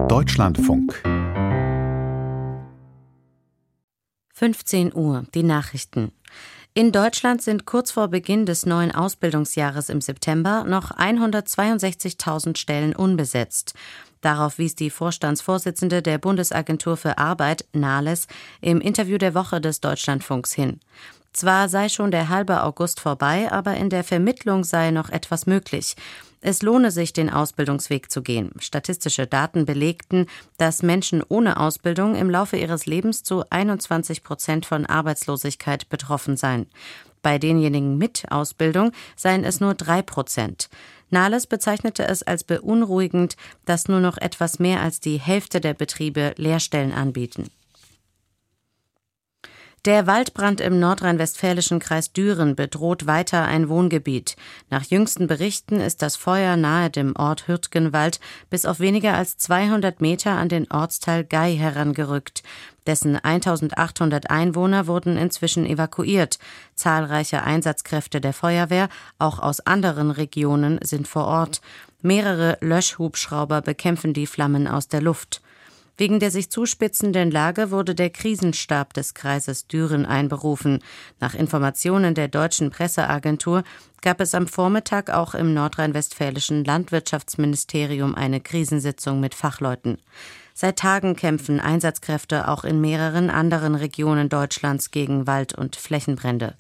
Deutschlandfunk 15 Uhr, die Nachrichten. In Deutschland sind kurz vor Beginn des neuen Ausbildungsjahres im September noch 162.000 Stellen unbesetzt. Darauf wies die Vorstandsvorsitzende der Bundesagentur für Arbeit, Nahles, im Interview der Woche des Deutschlandfunks hin. Zwar sei schon der halbe August vorbei, aber in der Vermittlung sei noch etwas möglich. Es lohne sich, den Ausbildungsweg zu gehen. Statistische Daten belegten, dass Menschen ohne Ausbildung im Laufe ihres Lebens zu 21% von Arbeitslosigkeit betroffen seien. Bei denjenigen mit Ausbildung seien es nur 3%. Nahles bezeichnete es als beunruhigend, dass nur noch etwas mehr als die Hälfte der Betriebe Lehrstellen anbieten. Der Waldbrand im nordrhein-westfälischen Kreis Düren bedroht weiter ein Wohngebiet. Nach jüngsten Berichten ist das Feuer nahe dem Ort Hürtgenwald bis auf weniger als 200 Meter an den Ortsteil Gei herangerückt. Dessen 1800 Einwohner wurden inzwischen evakuiert. Zahlreiche Einsatzkräfte der Feuerwehr, auch aus anderen Regionen, sind vor Ort. Mehrere Löschhubschrauber bekämpfen die Flammen aus der Luft. Wegen der sich zuspitzenden Lage wurde der Krisenstab des Kreises Düren einberufen. Nach Informationen der deutschen Presseagentur gab es am Vormittag auch im nordrhein-westfälischen Landwirtschaftsministerium eine Krisensitzung mit Fachleuten. Seit Tagen kämpfen Einsatzkräfte auch in mehreren anderen Regionen Deutschlands gegen Wald- und Flächenbrände.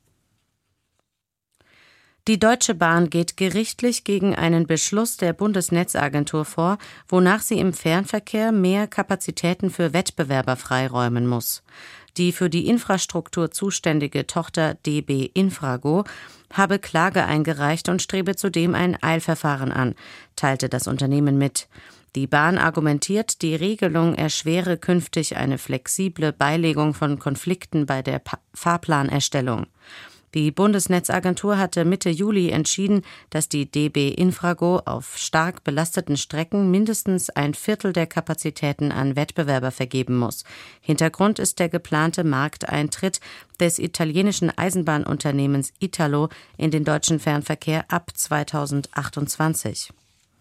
Die Deutsche Bahn geht gerichtlich gegen einen Beschluss der Bundesnetzagentur vor, wonach sie im Fernverkehr mehr Kapazitäten für Wettbewerber freiräumen muss. Die für die Infrastruktur zuständige Tochter DB Infrago habe Klage eingereicht und strebe zudem ein Eilverfahren an, teilte das Unternehmen mit. Die Bahn argumentiert, die Regelung erschwere künftig eine flexible Beilegung von Konflikten bei der Fahrplanerstellung. Die Bundesnetzagentur hatte Mitte Juli entschieden, dass die DB Infrago auf stark belasteten Strecken mindestens ein Viertel der Kapazitäten an Wettbewerber vergeben muss. Hintergrund ist der geplante Markteintritt des italienischen Eisenbahnunternehmens Italo in den deutschen Fernverkehr ab 2028.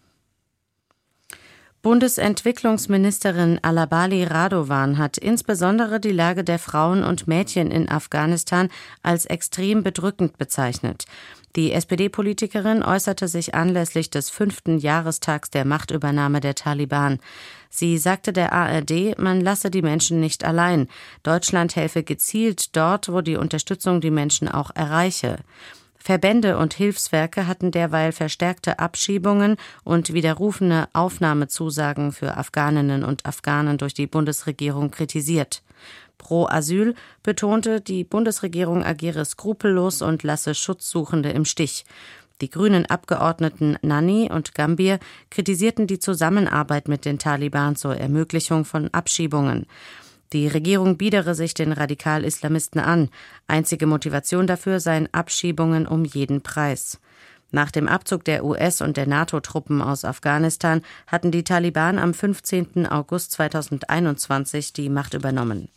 Bundesentwicklungsministerin Alabali Radovan hat insbesondere die Lage der Frauen und Mädchen in Afghanistan als extrem bedrückend bezeichnet. Die SPD-Politikerin äußerte sich anlässlich des 5. Jahrestags der Machtübernahme der Taliban. Sie sagte der ARD, man lasse die Menschen nicht allein. Deutschland helfe gezielt dort, wo die Unterstützung die Menschen auch erreiche. Verbände und Hilfswerke hatten derweil verstärkte Abschiebungen und widerrufene Aufnahmezusagen für Afghaninnen und Afghanen durch die Bundesregierung kritisiert. Pro Asyl betonte, die Bundesregierung agiere skrupellos und lasse Schutzsuchende im Stich. Die grünen Abgeordneten Nanni und Gambier kritisierten die Zusammenarbeit mit den Taliban zur Ermöglichung von Abschiebungen. Die Regierung biedere sich den Radikal-Islamisten an. Einzige Motivation dafür seien Abschiebungen um jeden Preis. Nach dem Abzug der US- und der NATO-Truppen aus Afghanistan hatten die Taliban am 15. August 2021 die Macht übernommen.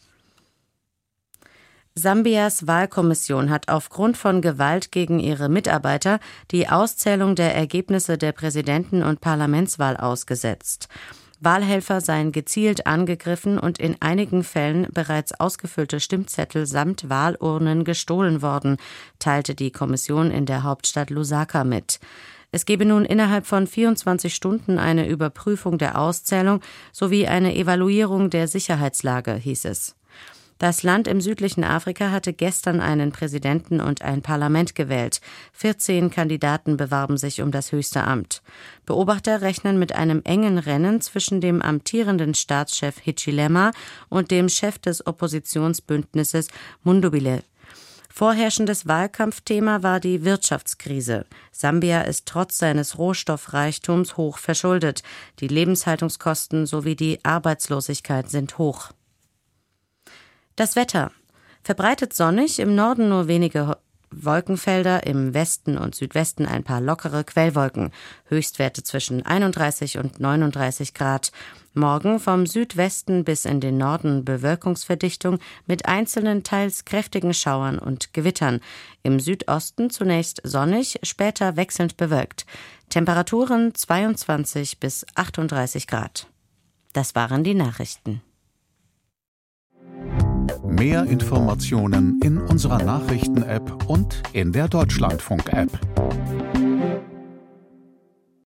Sambias Wahlkommission hat aufgrund von Gewalt gegen ihre Mitarbeiter die Auszählung der Ergebnisse der Präsidenten- und Parlamentswahl ausgesetzt. Wahlhelfer seien gezielt angegriffen und in einigen Fällen bereits ausgefüllte Stimmzettel samt Wahlurnen gestohlen worden, teilte die Kommission in der Hauptstadt Lusaka mit. Es gebe nun innerhalb von 24 Stunden eine Überprüfung der Auszählung sowie eine Evaluierung der Sicherheitslage, hieß es. Das Land im südlichen Afrika hatte gestern einen Präsidenten und ein Parlament gewählt. 14 Kandidaten bewarben sich um das höchste Amt. Beobachter rechnen mit einem engen Rennen zwischen dem amtierenden Staatschef Hichilema und dem Chef des Oppositionsbündnisses Mundubile. Vorherrschendes Wahlkampfthema war die Wirtschaftskrise. Sambia ist trotz seines Rohstoffreichtums hoch verschuldet. Die Lebenshaltungskosten sowie die Arbeitslosigkeit sind hoch. Das Wetter. Verbreitet sonnig, im Norden nur wenige Wolkenfelder, im Westen und Südwesten ein paar lockere Quellwolken. Höchstwerte zwischen 31 und 39 Grad. Morgen vom Südwesten bis in den Norden Bewölkungsverdichtung mit einzelnen teils kräftigen Schauern und Gewittern. Im Südosten zunächst sonnig, später wechselnd bewölkt. Temperaturen 22 bis 38 Grad. Das waren die Nachrichten. Mehr Informationen in unserer Nachrichten-App und in der Deutschlandfunk-App.